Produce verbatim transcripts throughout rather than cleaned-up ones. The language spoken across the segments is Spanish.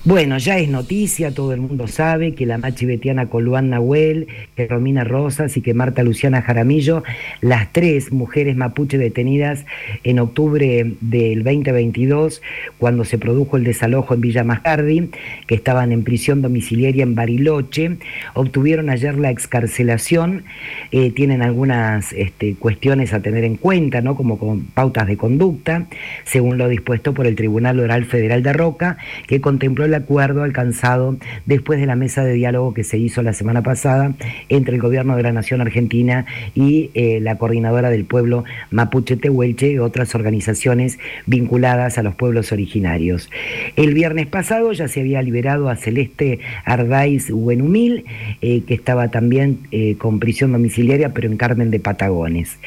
Bueno, ya es noticia, todo el mundo sabe que la machivetiana Coluán Nahuel, que Romina Rosas y que Marta Luciana Jaramillo, las tres mujeres mapuche detenidas en octubre del veinte veintidós, cuando se produjo el desalojo en Villa Mascardi, que estaban en prisión domiciliaria en Bariloche, obtuvieron ayer la excarcelación. Eh, tienen algunas este, cuestiones a tener en cuenta, ¿no? Como con pautas de conducta, según lo dispuesto por el Tribunal Oral Federal de Roca, que contempló el acuerdo alcanzado después de la mesa de diálogo que se hizo la semana pasada entre el gobierno de la Nación Argentina y eh, la coordinadora del pueblo mapuche Tehuelche y otras organizaciones vinculadas a los pueblos originarios. El viernes pasado ya se había liberado a Celeste Ardáiz Buenumil, eh, que estaba también eh, con prisión domiciliaria, pero en Carmen de Patagones.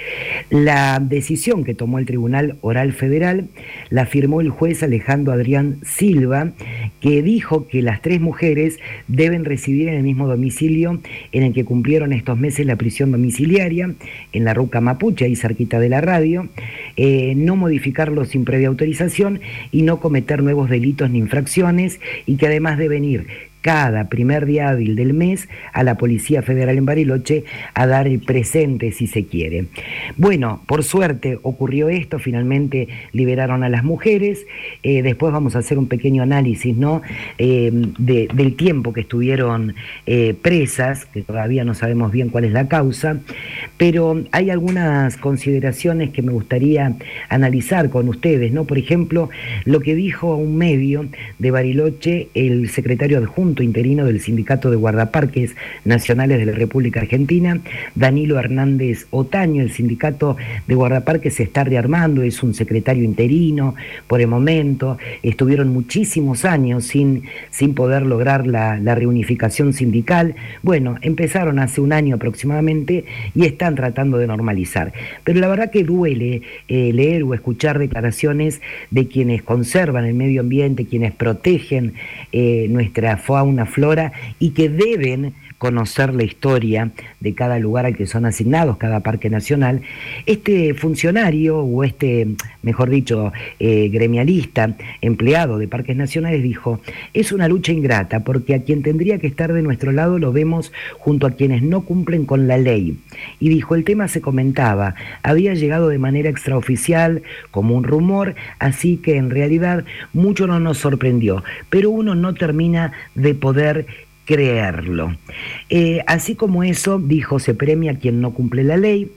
La decisión que tomó el Tribunal Oral Federal la firmó el juez Alejandro Adrián Silva, que dijo que las tres mujeres deben residir en el mismo domicilio en el que cumplieron estos meses la prisión domiciliaria, en la Ruca Mapuche, ahí cerquita de la radio, eh, no modificarlo sin previa autorización y no cometer nuevos delitos ni infracciones, y que además deben ir cada primer día hábil del mes a la Policía Federal en Bariloche a dar el presente, si se quiere. Bueno, por suerte ocurrió esto, finalmente liberaron a las mujeres. Eh, después vamos a hacer un pequeño análisis, ¿no? Eh, de, del tiempo que estuvieron eh, presas, que todavía no sabemos bien cuál es la causa, pero hay algunas consideraciones que me gustaría analizar con ustedes, ¿no? Por ejemplo, lo que dijo a un medio de Bariloche el secretario adjunto interino del Sindicato de Guardaparques Nacionales de la República Argentina, Danilo Hernández Otaño. El Sindicato de Guardaparques se está rearmando, es un secretario interino por el momento, estuvieron muchísimos años sin, sin poder lograr la, la reunificación sindical. Bueno, empezaron hace un año aproximadamente y están tratando de normalizar, pero la verdad que duele eh, leer o escuchar declaraciones de quienes conservan el medio ambiente, quienes protegen eh, nuestra fauna, flora, y que deben conocer la historia de cada lugar al que son asignados, cada parque nacional. Este funcionario, o este, mejor dicho, eh, gremialista, empleado de parques nacionales, dijo: es una lucha ingrata, porque a quien tendría que estar de nuestro lado lo vemos junto a quienes no cumplen con la ley. Y dijo: el tema se comentaba, había llegado de manera extraoficial, como un rumor, así que en realidad mucho no nos sorprendió, pero uno no termina de poder creerlo. Eh, así como eso, dijo, se premia a quien no cumple la ley.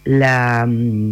La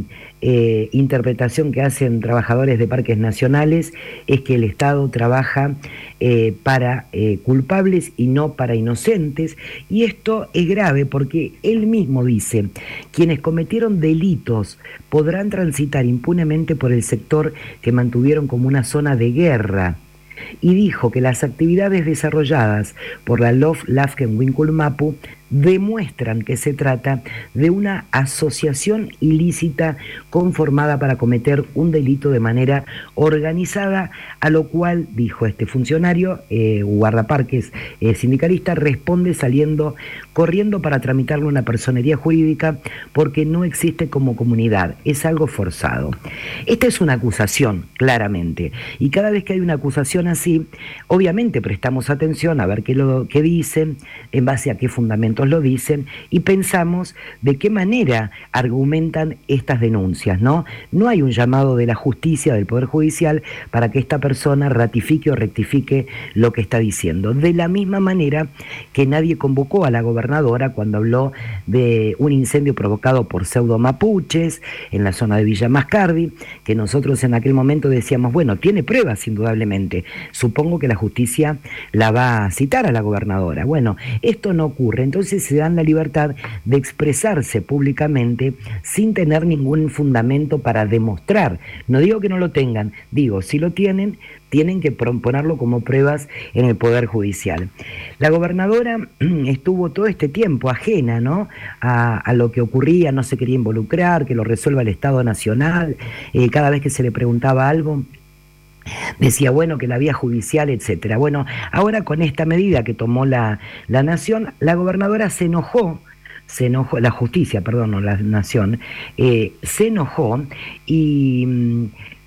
eh, interpretación que hacen trabajadores de parques nacionales es que el Estado trabaja eh, para eh, culpables y no para inocentes, y esto es grave porque él mismo dice: quienes cometieron delitos podrán transitar impunemente por el sector que mantuvieron como una zona de guerra. Y dijo que las actividades desarrolladas por la Lof Lafken Winkulmapu demuestran que se trata de una asociación ilícita conformada para cometer un delito de manera organizada, a lo cual, dijo este funcionario, eh, guardaparques eh, sindicalista, responde saliendo corriendo para tramitarle una personería jurídica porque no existe como comunidad, es algo forzado. Esta es una acusación, claramente, y cada vez que hay una acusación así, obviamente prestamos atención a ver qué, lo, qué dicen, en base a qué fundamentos lo dicen, y pensamos de qué manera argumentan estas denuncias, ¿no? No hay un llamado de la justicia, del Poder Judicial, para que esta persona ratifique o rectifique lo que está diciendo. De la misma manera que nadie convocó a la gobernadora cuando habló de un incendio provocado por pseudo mapuches en la zona de Villa Mascardi, que nosotros en aquel momento decíamos, bueno, tiene pruebas indudablemente, supongo que la justicia la va a citar a la gobernadora. Bueno, esto no ocurre, entonces se dan la libertad de expresarse públicamente sin tener ningún fundamento para demostrar. No digo que no lo tengan, digo, si lo tienen, tienen que ponerlo como pruebas en el Poder Judicial. La gobernadora estuvo todo este tiempo ajena, ¿no?, a, a lo que ocurría, no se quería involucrar, que lo resuelva el Estado Nacional. Eh, cada vez que se le preguntaba algo, decía, bueno, que la vía judicial, etcétera. Bueno, ahora con esta medida que tomó la, la Nación, la gobernadora se enojó, se enojó, la justicia, perdón, no la Nación, eh, se enojó y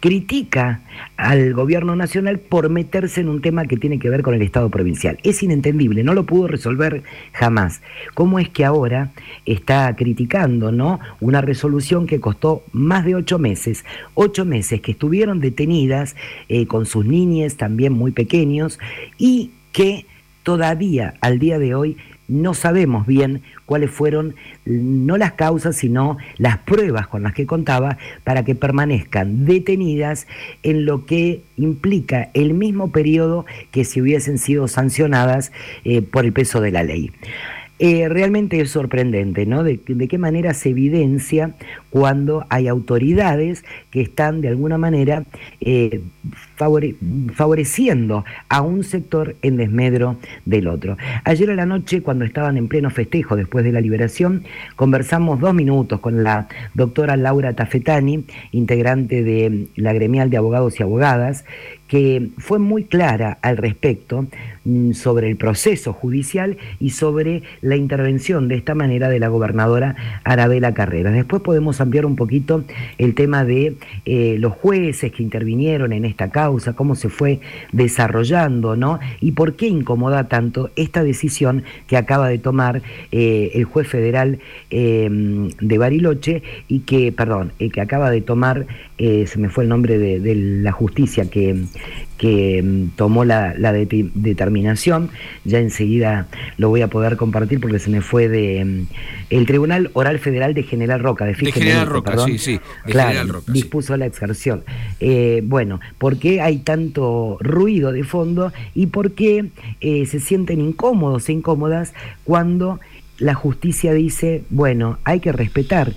critica al gobierno nacional por meterse en un tema que tiene que ver con el Estado provincial. Es inentendible, no lo pudo resolver jamás. ¿Cómo es que ahora está criticando, ¿no?, una resolución que costó más de ocho meses, ocho meses que estuvieron detenidas eh, con sus niñes también muy pequeños y que todavía al día de hoy no sabemos bien cuáles fueron, no las causas, sino las pruebas con las que contaba para que permanezcan detenidas en lo que implica el mismo periodo que si hubiesen sido sancionadas eh, por el peso de la ley. Eh, realmente es sorprendente, ¿no?, de, de qué manera se evidencia cuando hay autoridades que están de alguna manera eh, favore, favoreciendo a un sector en desmedro del otro. Ayer a la noche, cuando estaban en pleno festejo después de la liberación, conversamos dos minutos con la doctora Laura Tafetani, integrante de la gremial de abogados y abogadas, que fue muy clara al respecto sobre el proceso judicial y sobre la intervención de esta manera de la gobernadora Arabela Carreras. Después podemos ampliar un poquito el tema de eh, los jueces que intervinieron en esta causa, cómo se fue desarrollando, ¿no?, y por qué incomoda tanto esta decisión que acaba de tomar eh, el juez federal eh, de Bariloche y que, perdón, eh, que acaba de tomar, eh, se me fue el nombre de, de la justicia que que tomó la, la de, determinación, ya enseguida lo voy a poder compartir porque se me fue de el Tribunal Oral Federal de General Roca, de, de General Roca, perdón. sí, sí, de claro, General Roca, dispuso sí. la excarcelación. Eh, bueno, ¿por qué hay tanto ruido de fondo y por qué eh, se sienten incómodos e incómodas cuando la justicia dice, bueno, hay que respetar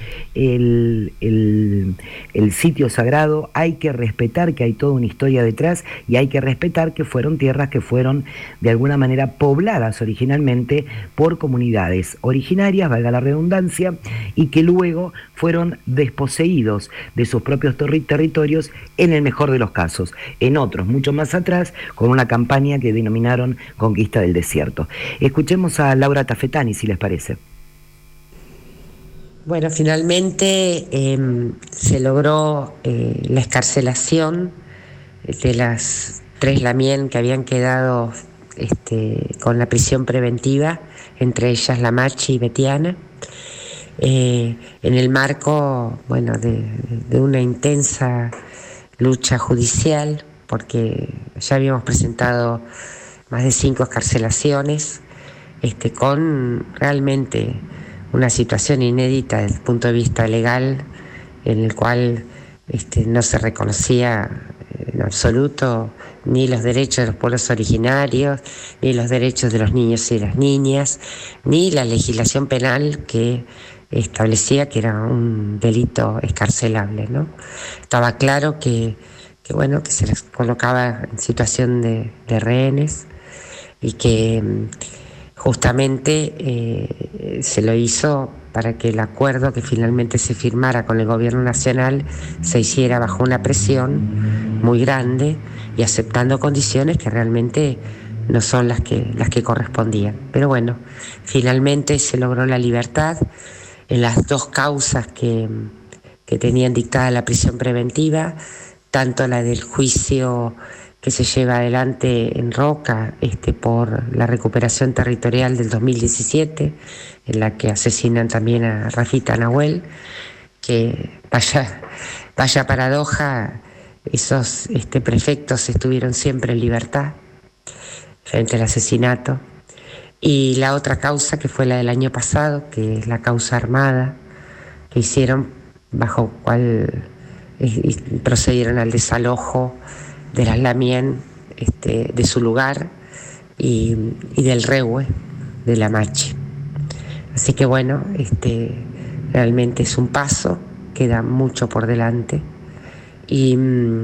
el, el, el sitio sagrado, hay que respetar que hay toda una historia detrás y hay que respetar que fueron tierras que fueron de alguna manera pobladas originalmente por comunidades originarias, valga la redundancia, y que luego fueron desposeídos de sus propios terri- territorios en el mejor de los casos, en otros mucho más atrás, con una campaña que denominaron Conquista del Desierto. Escuchemos a Laura Tafetani, si les parece. Bueno, finalmente eh, se logró eh, la excarcelación de las tres Lamien que habían quedado este, con la prisión preventiva, entre ellas la Machi y Betiana, eh, en el marco, bueno, de, de una intensa lucha judicial, porque ya habíamos presentado más de cinco excarcelaciones, Este, con realmente una situación inédita desde el punto de vista legal, en el cual este, no se reconocía en absoluto ni los derechos de los pueblos originarios, ni los derechos de los niños y las niñas, ni la legislación penal que establecía que era un delito excarcelable, ¿no? Estaba claro que, que, bueno, que se les colocaba en situación de, de rehenes y que justamente eh, se lo hizo para que el acuerdo que finalmente se firmara con el gobierno nacional se hiciera bajo una presión muy grande y aceptando condiciones que realmente no son las que, las que correspondían. Pero bueno, finalmente se logró la libertad en las dos causas que, que tenían dictada la prisión preventiva, tanto la del juicio que se lleva adelante en Roca este, por la recuperación territorial del dos mil diecisiete, en la que asesinan también a Rafita Nahuel, que vaya, vaya paradoja, esos este, prefectos estuvieron siempre en libertad frente al asesinato. Y la otra causa, que fue la del año pasado, que es la causa armada, que hicieron bajo cual eh, procedieron al desalojo de las Lamien, este, de su lugar y, y del Rehue, de la Machi. Así que bueno, este, realmente es un paso, queda mucho por delante. Y,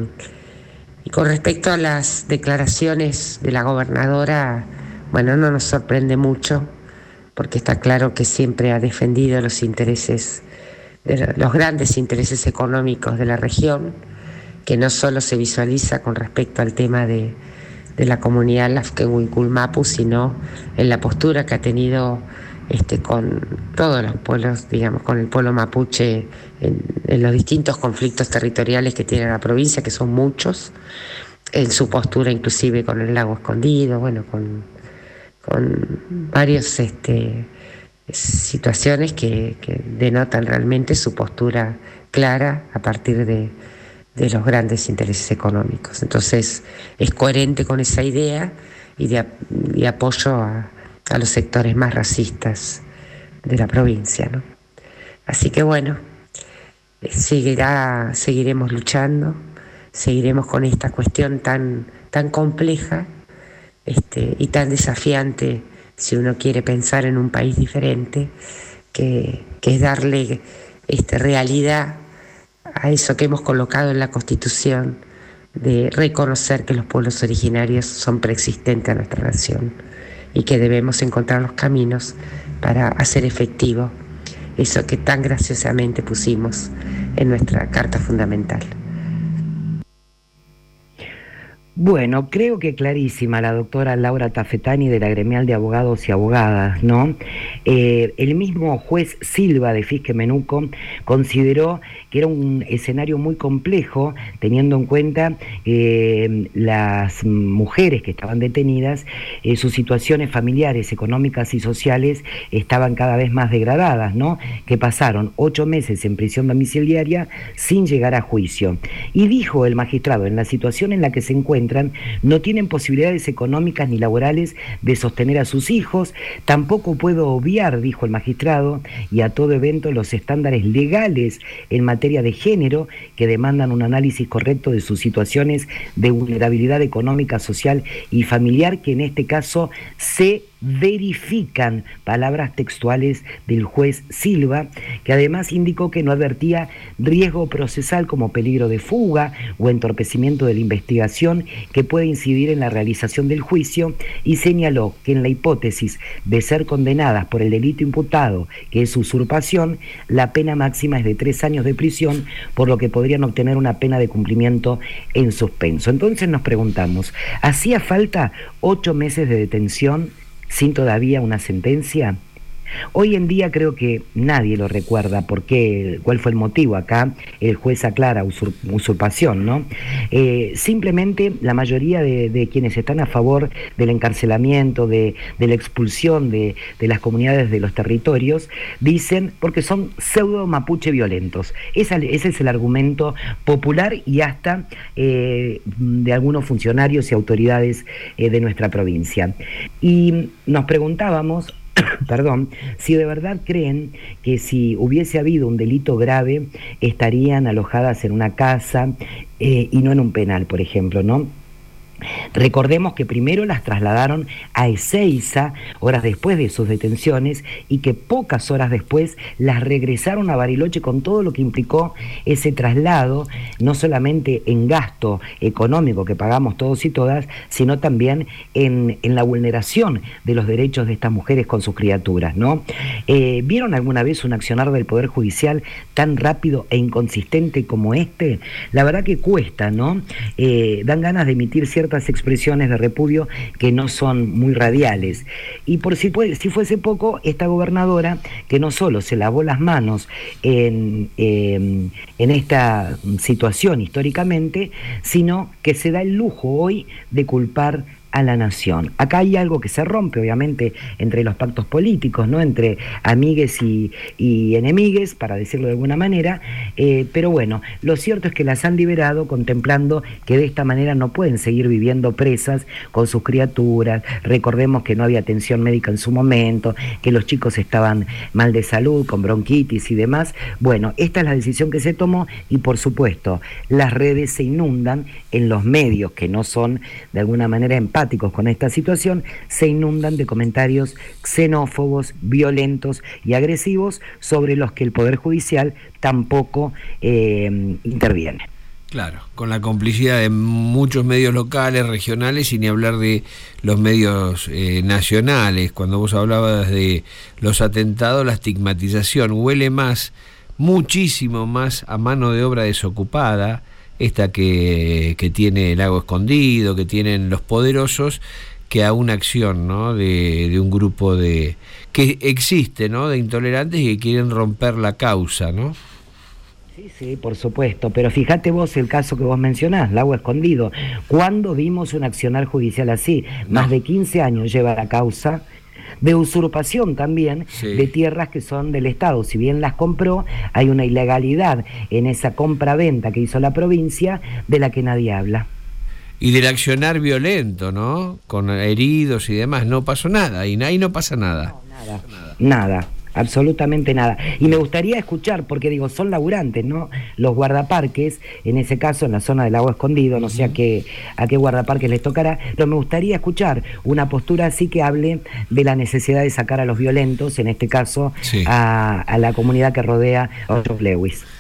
y con respecto a las declaraciones de la gobernadora, bueno, no nos sorprende mucho, porque está claro que siempre ha defendido los intereses, de los grandes intereses económicos de la región, que no solo se visualiza con respecto al tema de, de la comunidad Lafkenhuicul Mapu, sino en la postura que ha tenido este, con todos los pueblos, digamos, con el pueblo mapuche en, en los distintos conflictos territoriales que tiene la provincia, que son muchos, en su postura inclusive con el lago escondido, bueno, con, con varias este, situaciones que, que denotan realmente su postura clara a partir de, de los grandes intereses económicos. Entonces es coherente con esa idea y de, de apoyo a, a los sectores más racistas de la provincia, ¿no? Así que bueno, seguirá, seguiremos luchando, seguiremos con esta cuestión tan, tan compleja este, y tan desafiante si uno quiere pensar en un país diferente, que, que es darle este, realidad a eso que hemos colocado en la Constitución, de reconocer que los pueblos originarios son preexistentes a nuestra nación y que debemos encontrar los caminos para hacer efectivo eso que tan graciosamente pusimos en nuestra Carta Fundamental. Bueno, creo que clarísima la doctora Laura Tafetani de la Gremial de Abogados y Abogadas, ¿no? Eh, el mismo juez Silva de Fisque Menuco consideró que era un escenario muy complejo, teniendo en cuenta eh, las mujeres que estaban detenidas, eh, sus situaciones familiares, económicas y sociales estaban cada vez más degradadas, ¿no? Que pasaron ocho meses en prisión domiciliaria sin llegar a juicio. Y dijo el magistrado, en la situación en la que se encuentra, no tienen posibilidades económicas ni laborales de sostener a sus hijos. Tampoco puedo obviar, dijo el magistrado, y a todo evento los estándares legales en materia de género que demandan un análisis correcto de sus situaciones de vulnerabilidad económica, social y familiar, que en este caso se verifican, palabras textuales del juez Silva, que además indicó que no advertía riesgo procesal como peligro de fuga o entorpecimiento de la investigación que puede incidir en la realización del juicio, y señaló que en la hipótesis de ser condenadas por el delito imputado, que es usurpación, la pena máxima es de tres años de prisión, por lo que podrían obtener una pena de cumplimiento en suspenso. Entonces nos preguntamos, ¿hacía falta ocho meses de detención sin todavía una sentencia? Hoy en día creo que nadie lo recuerda, porque cuál fue el motivo. Acá el juez aclara usur, usurpación, ¿no? Eh, simplemente la mayoría de, de quienes están a favor del encarcelamiento, de, de la expulsión de, de las comunidades de los territorios, dicen porque son pseudo mapuche violentos. Esa, ese es el argumento popular y hasta eh, de algunos funcionarios y autoridades eh, de nuestra provincia. Y nos preguntábamos, perdón, si de verdad creen que si hubiese habido un delito grave estarían alojadas en una casa eh, y no en un penal, por ejemplo, ¿no? Recordemos que primero las trasladaron a Ezeiza horas después de sus detenciones, y que pocas horas después las regresaron a Bariloche, con todo lo que implicó ese traslado, no solamente en gasto económico que pagamos todos y todas, sino también en, en la vulneración de los derechos de estas mujeres con sus criaturas, ¿no? Eh, ¿Vieron alguna vez un accionar del Poder Judicial tan rápido e inconsistente como este? La verdad que cuesta, ¿no? Eh, dan ganas de emitir ciertas expresiones de repudio que no son muy radiales. Y por si, puede, si fuese poco, esta gobernadora, que no solo se lavó las manos en, eh, en esta situación históricamente, sino que se da el lujo hoy de culpar a la nación. Acá hay algo que se rompe, obviamente, entre los pactos políticos, ¿no? Entre amigues y, y enemigues, para decirlo de alguna manera, eh, pero bueno, lo cierto es que las han liberado contemplando que de esta manera no pueden seguir viviendo presas con sus criaturas. Recordemos que no había atención médica en su momento, que los chicos estaban mal de salud, con bronquitis y demás. Bueno, esta es la decisión que se tomó, y por supuesto, las redes se inundan, en los medios que no son de alguna manera empáticos con esta situación, se inundan de comentarios xenófobos, violentos y agresivos, sobre los que el Poder Judicial tampoco eh, interviene. Claro, con la complicidad de muchos medios locales, regionales, y ni hablar de los medios eh, nacionales. Cuando vos hablabas de los atentados, la estigmatización huele más, muchísimo más, a mano de obra desocupada, esta que, que tiene el lago escondido, que tienen los poderosos, que a una acción, ¿no? de, de un grupo de que existe, ¿no? de intolerantes y que quieren romper la causa, ¿no? Sí, sí, por supuesto, pero fíjate vos el caso que vos mencionás, Lago Escondido. ¿Cuándo vimos un accionar judicial así? No. Más de quince años lleva la causa de usurpación también, sí. de tierras que son del Estado. Si bien las compró, hay una ilegalidad en esa compra-venta que hizo la provincia de la que nadie habla. Y del accionar violento, ¿no? Con heridos y demás, no pasó nada, y ahí no pasa nada. No, nada, nada, nada, absolutamente nada. Y me gustaría escuchar, porque digo, son laburantes, ¿no? Los guardaparques, en ese caso en la zona del Lago Escondido, no sé a qué, a qué guardaparques les tocará, pero me gustaría escuchar una postura así que hable de la necesidad de sacar a los violentos, en este caso sí. a, a la comunidad que rodea a George Lewis.